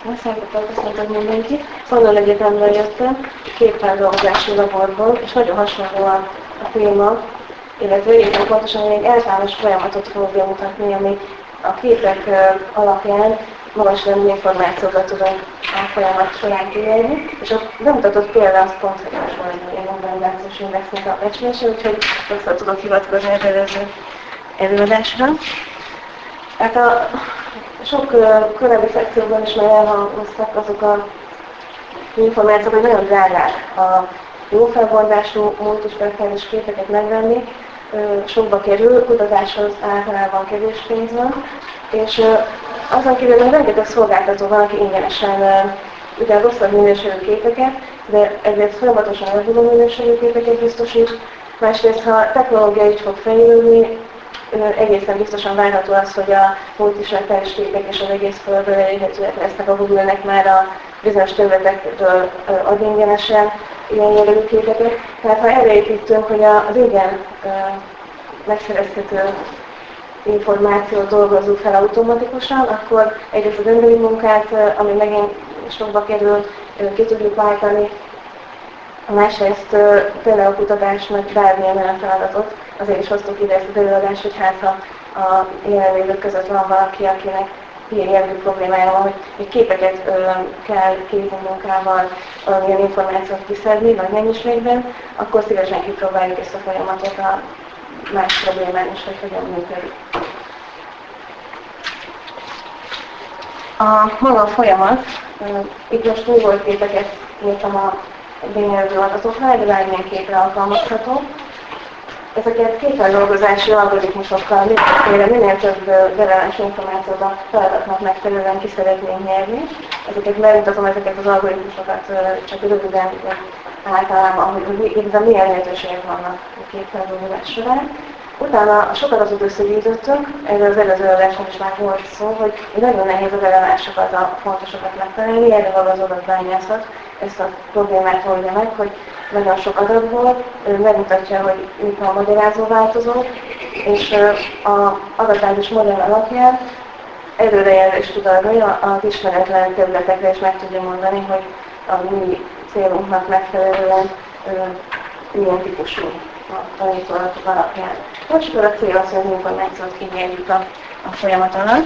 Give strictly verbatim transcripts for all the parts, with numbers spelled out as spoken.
Szeretettel köszöntök mindenkit. London Egyetemről jöttem, képfeldolgozási laborból, és nagyon hasonló a, a téma, illetve éppen pontosan egy általános folyamatot fogok bemutatni, ami a képek alapján magas rendű információkat tudunk a folyamat során kiérni, és a bemutatott példa az pont, hogy hasonló ilyen normalizációs indexnek a becslése, úgyhogy össze tudok hivatkozni az előző előadásra. Hát a sok korábbi szekcióban is már elhangoztak azok a információk, hogy nagyon drágák a jó felbontású multispektrális képeket megvenni, sokba kerül, kutatáshoz általában kevés pénz van, és azon kívül hogy rengeteg szolgáltató van, aki ingyenesen ugye rosszabb minőségű képeket, de ezért folyamatosan javuló minőségű képeket biztosít. Másrészt, ha a technológia így fog fejlődni, egészen biztosan várható az, hogy a multispektrális képek és az egész földről elérhetőek lesznek a Google-nek már a bizonyos területekről ad ingyenesen ilyen jellegű képeket. Tehát ha erre építünk, hogy az ingyen megszerezhető információt dolgozzuk fel automatikusan, akkor egyrészt az emberi munkát, ami megint sokba kerül, ki tudjuk váltani, másrészt tényleg a kutatásnak bármilyen olyan feladatot, azért is hoztuk ide ezt az előadást, hogy hát ha a jelenlévők között van valaki, akinek ilyen jellegű problémája van, hogy, hogy képeket ö, kell kézi munkával valamilyen információt kiszedni, vagy mennyiségben, akkor szívesen kipróbáljuk ezt a folyamatot a más problémán is, hogy hogyan működik. A maga a folyamat, itt most új volt képeket írtam a bényelvő adatoknál, de bármilyen képre alkalmazható. Ezeket képfeldolgozási algoritmusokkal mindenféle, minél több releváns információt a feladatnak megfelelően ki szeretnénk nyerni. Ezeket megmutatom, ezeket az algoritmusokat csak röviden általában, hogy igazán milyen lehetőségek vannak a képfeldolgozás során. Utána sok adatot összegyűjtöttünk, erről az előző adáson is már volt szó, hogy nagyon nehéz a relevánsokat, a fontosokat megtalálni, erre való az adatbányászat ezt a problémát oldja meg, hogy nagyon sok adatból megmutatja, hogy mik a magyarázó változók, és az adatbázis modell alapján előrejelzést tud adni az ismeretlen területekre, és meg tudja mondani, hogy a mi célunknak megfelelően milyen típusú a tanítóadatok alapján. Most akkor a cél az, hogy az információt kinyerjük a, a folyamat alatt.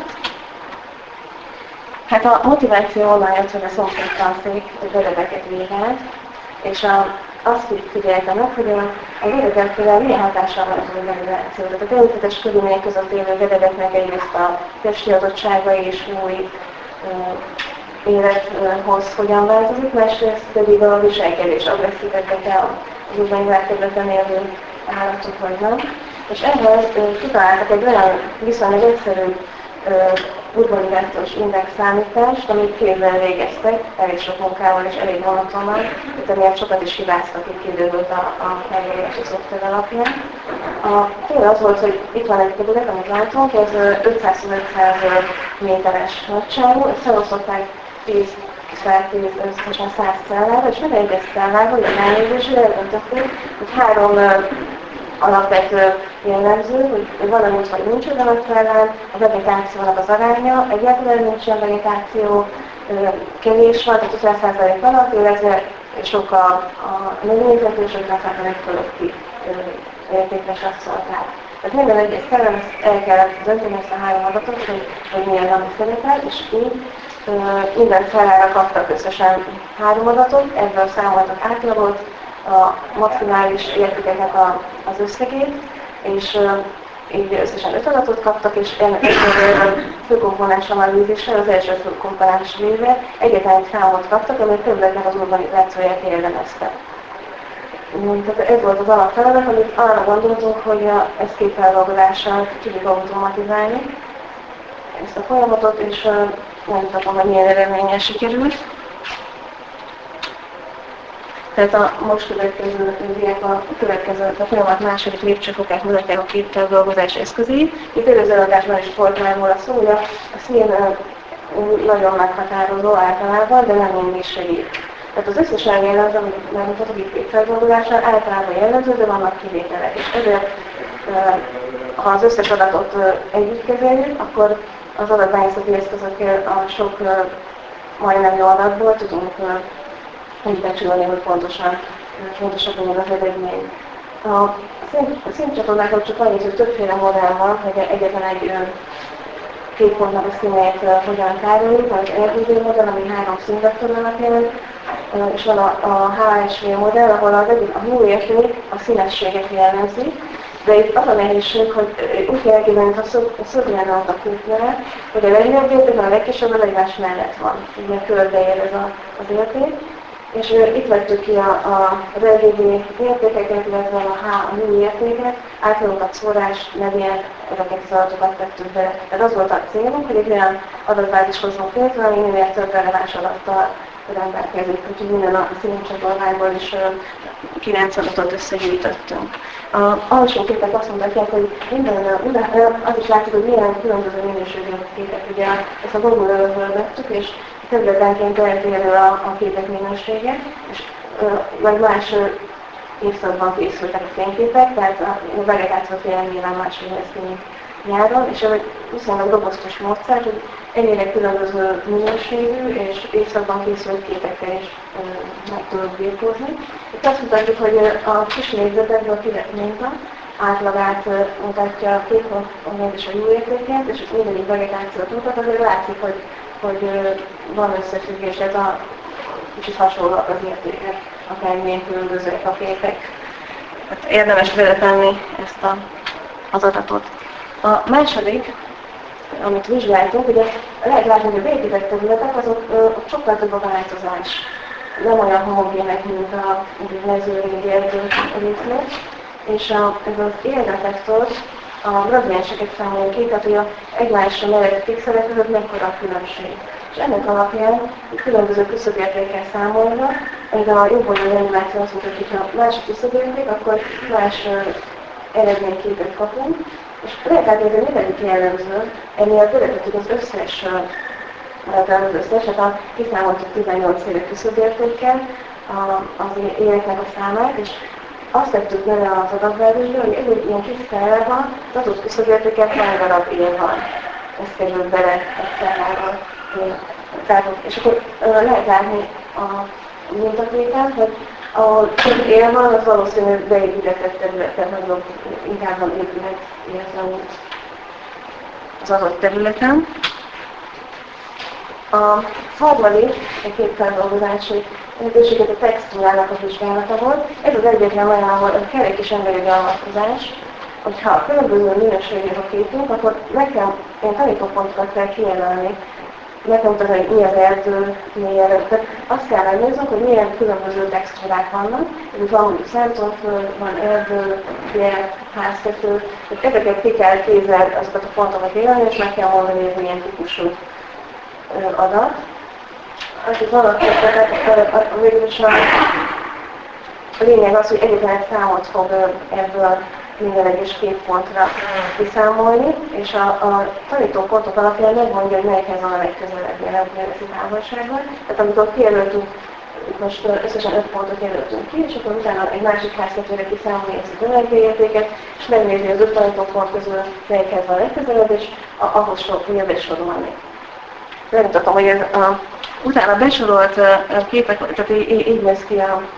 Hát a motiváció onnan jött, hogy a szomszéd tanszék gödögeket vizsgált, és a, azt figyelte meg, hogy a, a gödögekkel milyen hatással van az új generáció. Tehát a természetes körülmények között élő gödögeknek egyrészt a testi adottságai és új uh, élethoz hogyan változik, másrészt pedig a viselkedés agresszívebbek az urbán világterületen élő állatok vagynak. És ehhez kitaláltak egy olyan viszonylag egyszerű urbanizációs index számítást, amit kézzel végeztek, elég sok munkával és elég monotonnal, de miatt sokat is hibáztak, így kiderült a, a elvégelési szoftver alapján. A cél az volt, hogy itt van egy terület, amit látunk, ez ötszáz-ötszáz méteres nagyságú, ezt felosztották tíz összesen száz cellára, és minden egyes cellára, hogy a ránézésre eldöntötték, hogy három alapvető jellemző, hogy van, amit vagy nincs ezen a cellán, a vegetációnak az aránya, egyáltalán nincsen vegetáció, kevés van, tehát ötven százalék alatt, illetve sok a, a növényzet és ötven százalék fölötti értékre satszolták. Tehát minden egyes cellán el kellett dönteni ezt a három adatot, hogy, hogy milyen ami szerepel, és így minden cellára kaptak összesen három adatot, ebből számoltak átlagot, a maximális értékeknek a, az összegét, és uh, így összesen öt adatot kaptak, és ennek a főkomponens analízisre, az első főkomponens véve egyetlen egy számot kaptak, amely területnek az urbanizációját jellemezte. Tehát ez volt az alapfeladat, amit arra gondoltunk, hogy ezt képfeldolgozással tudjuk automatizálni ezt a folyamatot, és uh, nem tudom, hogy milyen eredménnyel sikerült. Tehát a most következő diák a következő a folyamat második lépcsőfokát mutatják a képfeldolgozás eszközét. Itt előző adásban is volt már róla szó, hogy a, a szín nagyon meghatározó általában, de nem mindig segít. Tehát az összes jellemző, amit megmutatok itt képfeldolgozásnál, általában jellemző, de vannak kivételek. És ezért, ha az összes adatot együtt kezeljük, akkor az adatbányászati eszközök a sok majdnem jó adatból tudunk úgy becsülni, hogy pontosan, pontosan legyen az eredmény. A színcsatornákon csak annyit, hogy többféle modell van, hogy egyetlen egy képpontnak a színeit hogyan tároljuk, az er gé bé modell, ami három színvektornak jelent, és van a, a há es vé modell, ahol az egyik a hú érték a színességet jellemzi, de itt az a nehézség, hogy úgy kell elképzelni, mint a szöglen a képnál, hogy a legnagyobb érték, a legkisebb az egymás mellett van. Ugye körbeér ez a, az érték. És uh, itt vettük ki a, a, az er gé bé értékeket, illetve a H, a hú értéket, általunkat szórás, nevén, ezeket az adatokat tettük be. Tehát az volt a célunk, hogy egy olyan adatbázis hozzunk létre, ami minél több releváns adattal rendelkezik. Úgyhogy minden a színcsatornákból is uh, kilenc adatot összegyűjtöttünk. A alsó képek azt mutatják, hogy minden, minden, az is látszik, hogy milyen különböző minőségű képek. Ugye ezt a Google-ről vettük, és területenként eltérő a, a képek minősége, és vagy más évszakban készültek a fényképek, tehát a vegetáció télen nyilván máshogy néz ki, mint nyáron, és egy viszonylag robosztus módszer, hogy ennyire különböző minőségű és évszakban készült képekkel is meg tudunk birkózni. Itt azt mutatjuk, hogy a kis négyzetekből kivett minta átlagát mutatja a képpontnak és a hú értéket, és mindegyik vegetációt mutat, azért látszik, hogy hogy van összefüggés, ez a kicsit hasonlóak az értékek, akármilyen különbözőek a képek. Hát érdemes beletenni ezt a, az adatot. A második, amit vizsgáltunk, ugye lehet látni, hogy a beépített területek, azok ott sokkal több a változás. Nem olyan homogének, mint a mezőrégi erdőrésznél. És a, ez az éldetektor a gradienseket számolja ki, tehát hogy a egymásra mellett pixelek között mekkora a különbség. És ennek alapján különböző küszöbértékkel számolva, ez a jobb oldali animáció azt mutatja, hogy ha más a küszöbérték, akkor más eredményképet kapunk. És lehet látni, hogy mindegyik jellemző, ennél töredettük az összes, az összes, hát a kiszámoltuk tizennyolc éve küszöbértékkel az éveknek a számát, és azt tettük bele az adatbázisba, hogy egy ilyen kis cellában az adott küszöbértéket hány darab év van. Ez került bele egy cellával. És akkor lehet látni a mintaképen, hogy ahol több él van, az valószínűleg beépítettebb területen, nagyobb, inkább van épület, illetve út az adott területen. A harmadik, a képfeldolgozási lehetőséget a textúrának a vizsgálata volt. Ez az egyetlen olyan, ahol a kerék is emberi beavatkozás, hogyha különböző minőségű a képünk, akkor meg kell, ilyen tanítópontokat kell kijelölni. Megmutatni, hogy mi az erdő, mi az. Tehát azt kell megnéznünk, hogy milyen különböző textúrák vannak. Ez van mondjuk szántóföld, van erdő, jel, háztető. Tehát ezeket ki kell kézzel azokat a pontokat jelölni, és meg kell mondani, hogy ez milyen típusú adat. Az alapvetően végül is a, a lényeg az, hogy egyetlen egy számot fog ebből minden egyes képpontra kiszámolni, és a, a tanítópontok alapján megmondja, hogy melyikhez van a legközelebb jelenlegi távolságban. Tehát amikor kijelöltünk, most összesen öt pontot jelöltünk ki, és akkor utána egy másik háztetőre kiszámolni ezt az energiaértéket, és megnézni az öt tanítópont közül melyikhez van a legközelebb, és ahhoz fogja sorolni. Megmutatom, hogy ez a, utána besorolt képek, tehát így, így néz ki a,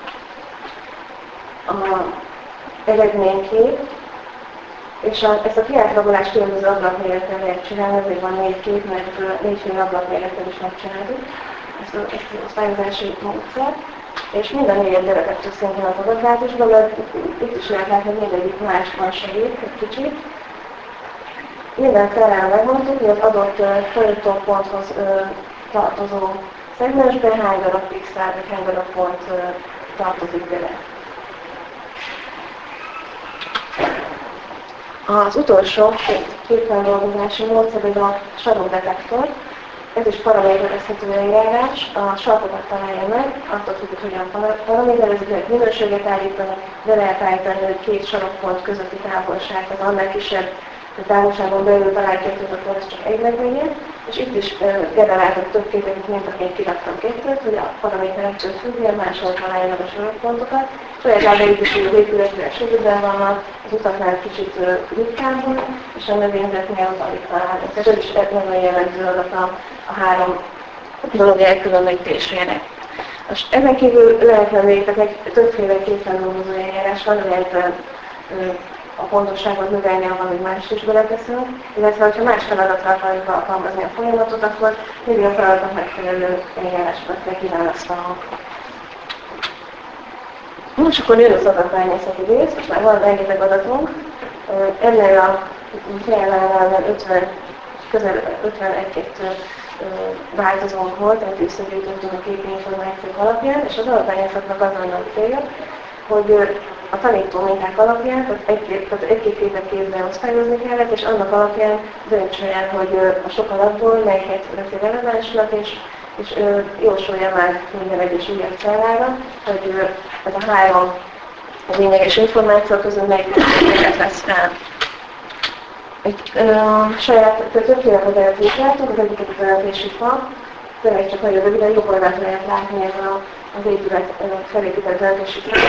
a eredménykép, és a, ezt a kiátlagolást különböző ablakméreten lehet csinálni, ezért van négy kép, mert négyféle ablakméreten is megcsináljuk ezt, a, ezt az osztályozási módszert, és minden négyet beletettük szintén az adatbázisba, mert itt is lehet látni, hogy mindegyik másban segít egy kicsit. Minden felel megmondtuk, hogy az adott tanítóponthoz tartozó szegmensben hány darab pixel, vagy hány darab pont tartozik bele. Az utolsó képfeldolgozási módszer ez a sarokdetektor. Ez is paraméterezhető eljárás, a sarkokat találja meg, attól függ, hogy hogyan paraméterezik, hogy minőséget állítanak, de lehet állítani, hogy két sarokpont közötti távolság, az annál kisebb távolságon belül találhatjuk, akkor ez csak egy legmennyi, és itt is generáltak több képeket, mint akik kiraktam kettőt, hogy a paraméterektől függően máshol találja meg a sarokpontokat. Saját itt is az épületre sűrűbben vannak, az utaknál kicsit ritkábban, és a növényzetnél alig találnak. Tehát ez is nagyon jellemző adat a, a három dolog elkülönítésére. Most ezen kívül lehetne még, tehát egy többféle képen dolgozó eljárás van, lehet a pontosságot növelni, ahol még más is beleteszünk, illetve ha más feladatra akarjuk alkalmazni a folyamatot, akkor mindig a feladatok megfelelő eljárásokat kell kiválasztanunk. Most akkor jön az adatrányászati rész, most már van rengeteg adatunk. Ennél a fejlánál ötven, közel ötvenegy-kettő változónk volt, tehát összegyűjtöttünk a képi információk alapján, és az adatrányászatnak az a célja, hogy a tanító minták alapján, tehát egy-két, tehát egy-két képet képben osztályozni kellett, és annak alapján döntse el, hogy a sok adatból melyiket veszi relevánsnak, és, és jósolja már minden egyes újabb cellára, hogy ez a három lényeges információ közül melyiket lesz fel. Egy uh, saját, tehát többféle modellt vizsgáltunk, az egyiket a döntési fa, tényleg csak nagyon röviden jobb oldalt lehet látni ez a, az épület felépített döntési fa.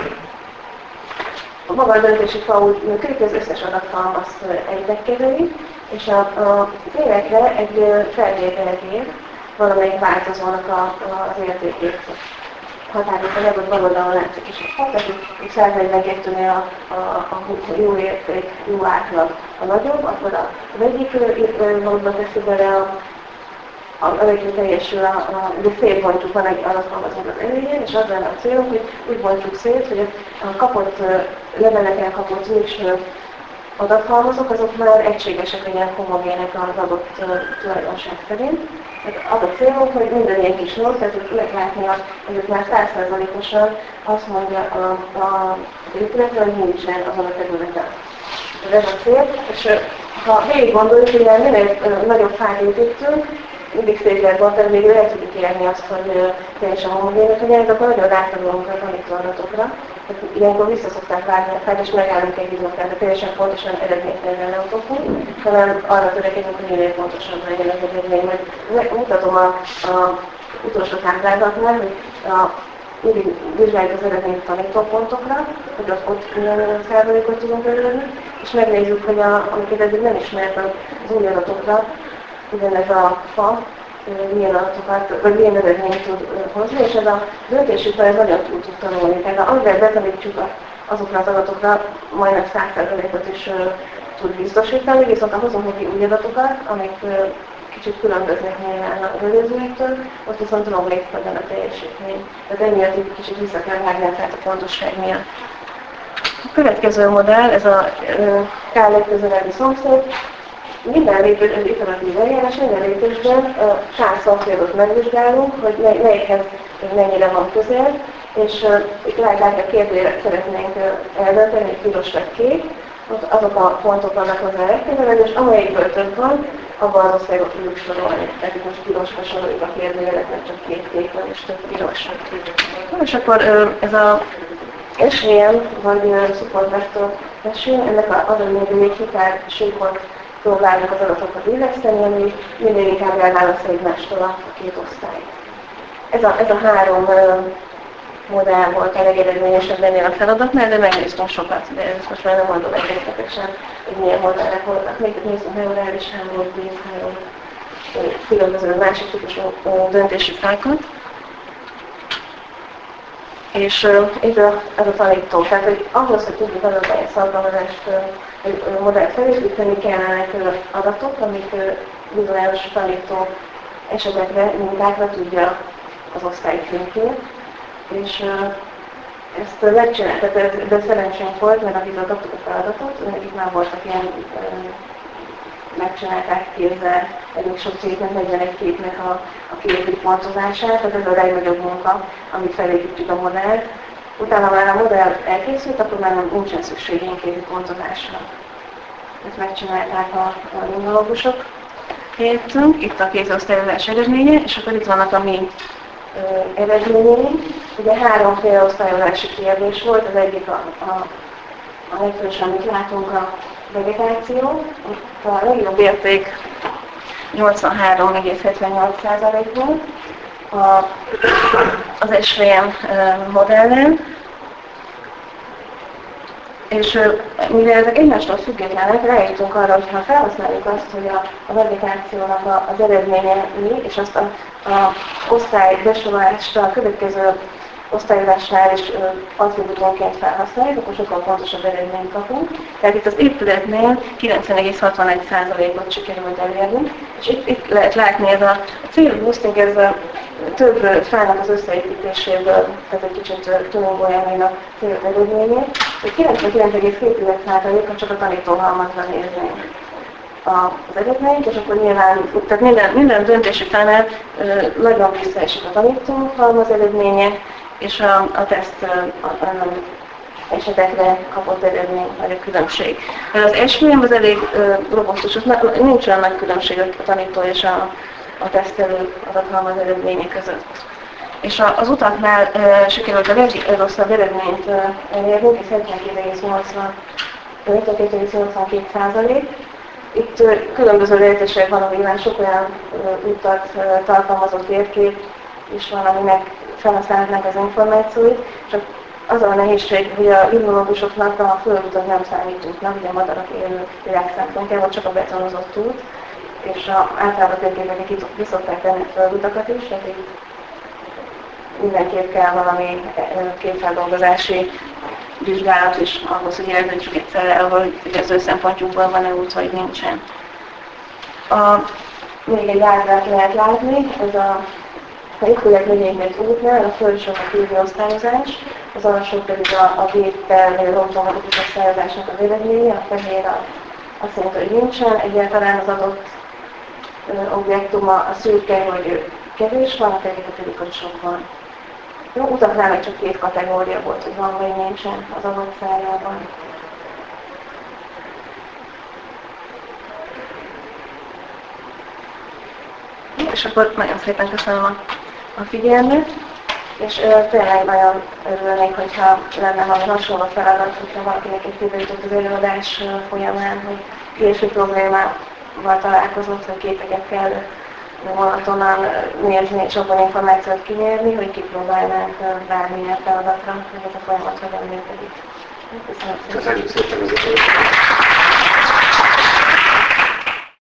A maga a döntési fa úgy működik, az összes adathalmazt egybe kezeli, és a, a tényekre egy felvételt ér, valamelyik változónak a, az értékét határozza meg, hogy bal oldalon látszik is a fa, tehát itt száznegyvenkettőnél a, a, a jó érték, jó átlag a nagyobb, akkor az egyik módba teszi bele a amikor teljesül, a, a, ugye szétbontjuk, van egy adathalmazunk az elején, és az lenne a célunk, hogy úgy bontjuk szét, hogy a kapott leveleken kapott végső adathalmazok, azok már egységesek, legyenek homogének az adott tulajdonság szerint. Tehát az a célunk, hogy minden ilyen kis nót, tehát hogy lehet látni, hogy már száz százalékosan azt mondja a, a, az épületre, hogy nincsen azon a területen. Ez a cél, és ha végig gondoljuk, hogy minél nagyobb fát építünk, mindig szép lehet volt, hogy végül el tudjuk érni azt, hogy teljesen homogének legyenek, akkor nagyon rátadulunk a tanítóadatokra. Ilyenkor visszaszokták vágni a fát, és megállunk egy bizonyos, de teljesen pontosan eredménytelenül nem utokunk, hanem arra törekedünk, hogy minél pontosabb legyen az eredmény. Majd mutatom a, a utolsó táblázatnál, hogy a, mindig vizsgáljuk az eredményt tanítópontokra, hogy ott, ott milyen százalékot tudunk előzni, és megnézzük, hogy a, amiket eddig nem ismert az új adatokra, ugyanez a fa milyen adatokat, vagy milyen eredményt tud hozni, és ez a döntési fa ez nagyon túl tud tanulni. Tehát amivel betanítjuk azokra az adatokra, majdnem száz százalékot is tud biztosítani, viszont ha hozunk neki új adatokat, amik kicsit különböznek nyilván az előzőektől, ott viszont romlik legyen a teljesítmény. Tehát emiatt egy kicsit vissza kell vágni a tehát a pontosság miatt. A következő modell, ez a K legközelebbi szomszéd. Minden lépés, az iteratív eljárás, minden lépésben száz szomszédot megvizsgálunk, hogy melyikhez mennyire van közel, és uh, itt lehet látni, a kérdőre szeretnénk uh, eldönteni, hogy piros vagy kék, ott azok a pontok vannak hozzá legközelebb, és amelyikből több van, abban az osztályba tudjuk sorolni. Tehát itt most pirosra soroljuk a kérdőjelet, mert csak két kék van, és több piros. És akkor uh, ez a es vé em, vagy uh, support vector machine, ennek az a lényeg, hogy egy hitár síkot próbáljuk az adatokat illeszteni, ami minél inkább elválasztja egymástól a két osztályt. Ez a, ez a három uh, modell volt a legeredményesebb ennél a feladatnál, de megnéztem sokat, de ezt most már nem mondom egészletesen, hogy milyen modellek voltak. Még nézzünk neurális hálót, vízhálót, különböző másik típusú uh, döntési fákat. És uh, ez, a, ez a tanító, tehát hogy ahhoz, hogy tudjuk adatbányász alkalmazást egy uh, modellt felépíteni, kellenek uh, adatok, amik uh, bizonyos tanító esetekre, mintákra tudja az osztály szintjén. És uh, ezt megcsinálták, de szerencsénk volt, mert akikről kaptuk a feladatot, nekik már voltak ilyen, uh, megcsinálták kézzel egyik sok cégnek, negyvenegy képnek a, a képi pontozását, tehát ez a legnagyobb munka, amit felépítjük a modellt. Utána már a modell elkészült, akkor már nincsen szükség ilyen képi pontozásra. Ezt megcsinálták a, a limnologusok helyettünk, itt a kézosztályozás eredménye, és akkor itt vannak a mi eredményeink. Ugye háromféle osztályozási kérdés volt, az egyik a, a, a legfős, amit látunk, a vegetáció. A legjobb érték nyolcvanhárom egész hetvennyolc százalék volt az es vé em modellen. És mivel ezek egymástól függetlenek, rájutunk arra, hogy ha felhasználjuk azt, hogy a, a vegetációnak a, az eredménye mi, és azt a, a osztály besorolást a következő osztályozásnál is attribútumként felhasználjuk, akkor sokkal pontosabb eredményt kapunk. Tehát itt az épületnél kilencven egész hatvanegy százalékot sikerült elérni, és itt, itt lehet látni, ez a, a célboosting, ez a több fának az összeépítéséből, tehát egy kicsit tuningolja a cél eredményét, hogy kilencvenkilenc egész két százaléka csak a tanítóhalmazra néznénk az eredményt, és akkor nyilván, tehát minden, minden döntési utánál nagyon visszaesik a tanítóhalmaz eredménye, és a, a teszt a, a, esetekre kapott eredmény vagy a különbség. Az esőjem az elég robosztus, nincs olyan nagy különbség a tanító és a, a tesztelő adathalmaz eredménye között. És az utaknál e, sikerült a legrosszabb eredményt e, elérni, ez hetvenkét egész nyolcvankét százalék. Itt e, különböző lehetőségek van, amiben sok olyan e, utat e, tartalmazó térkép is van, aminek felhasználhatnánk az információit, csak az a nehézség, hogy a limnologusoknak a földutat nem számít útnak, ugye a madarak élő világszempontjából csak a betonozott út, és a, általában térképek ki szokták tenni a földutakat is, tehát itt mindenképp kell valami képfeldolgozási vizsgálat is ahhoz, hogy eldöntsük egyszer, hogy az ő szempontjukból van-e út, vagy nincsen. A, még egy ábrát lehet látni, ez a A épület lényegét útnál a fölső a kívüli osztályozás, az alsó pedig a, a géppel rontolható osztályozásnak az eredménye, a fehér a, azt mondta, hogy nincsen, egyáltalán az adott ö, objektum a, a szürke, hogy kevés van, a fekete pedig, hogy sok van. Jó, utaknál meg csak két kategória volt, hogy van vagy nincsen az adott szállában. És akkor nagyon szépen köszönöm a, a figyelmet, és ö, tényleg nagyon örülnék, hogyha lenne valami hasonló feladat, hogyha valakinek egy kiderült az előadás folyamán, hogy ilyesmi problémával találkozott, hogy képeket kell monotonan nézni, és abban információt kinyerni, hogy kipróbálnánk bármilyen feladatra, hogy ez a folyamat hogyan működik. Köszönöm szépen. Köszönjük szépen.